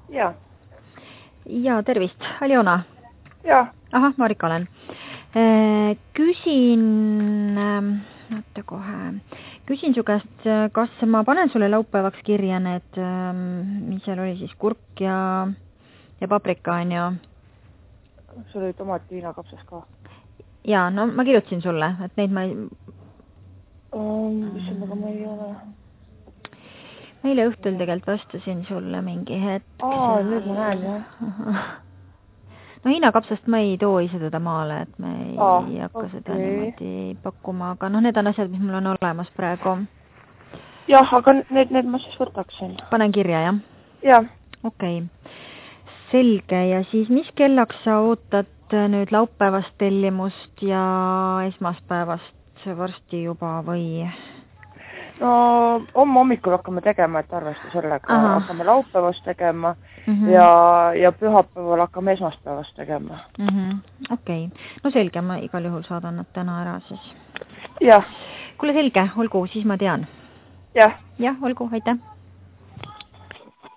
Jaa. Ja tervist, Aljona. Jaa. Ahah, Marika olen. Küsin su käest, kas ma panen sulle laupäevaks kirja need, mis seal oli siis, kurk ja paprika on ju? Sul oli tomat viinakapsas ka? Jaa, no ma kirjutasin sulle, et neid ma ei... Mis sellega ma ei ole? Eile õhtul tegelikult vastasin sulle mingi hetk. Nüüd ma näen, jah. No hiinakapsast ma ei too ise teda maale, et me ei hakka seda niimoodi pakkuma, aga no need on asjad, mis mul on olemas praegu. Jah, aga need ma siis võtaksin. Panen kirja, jah? Jah. Okei. Selge, ja siis mis kellaks sa ootad nüüd laupäevast tellimust ja esmaspäevast varsti juba või? No, hommikul hakkame tegema, et arvesta sellega. Hakkame laupäevast tegema ja pühapäeval hakkame esmaspäevast tegema. Okei. No selge, ma igal juhul saadan nad täna ära siis. Jah. Kuule selge, olgu, siis ma tean. Jah. Jah, olgu, aitäh.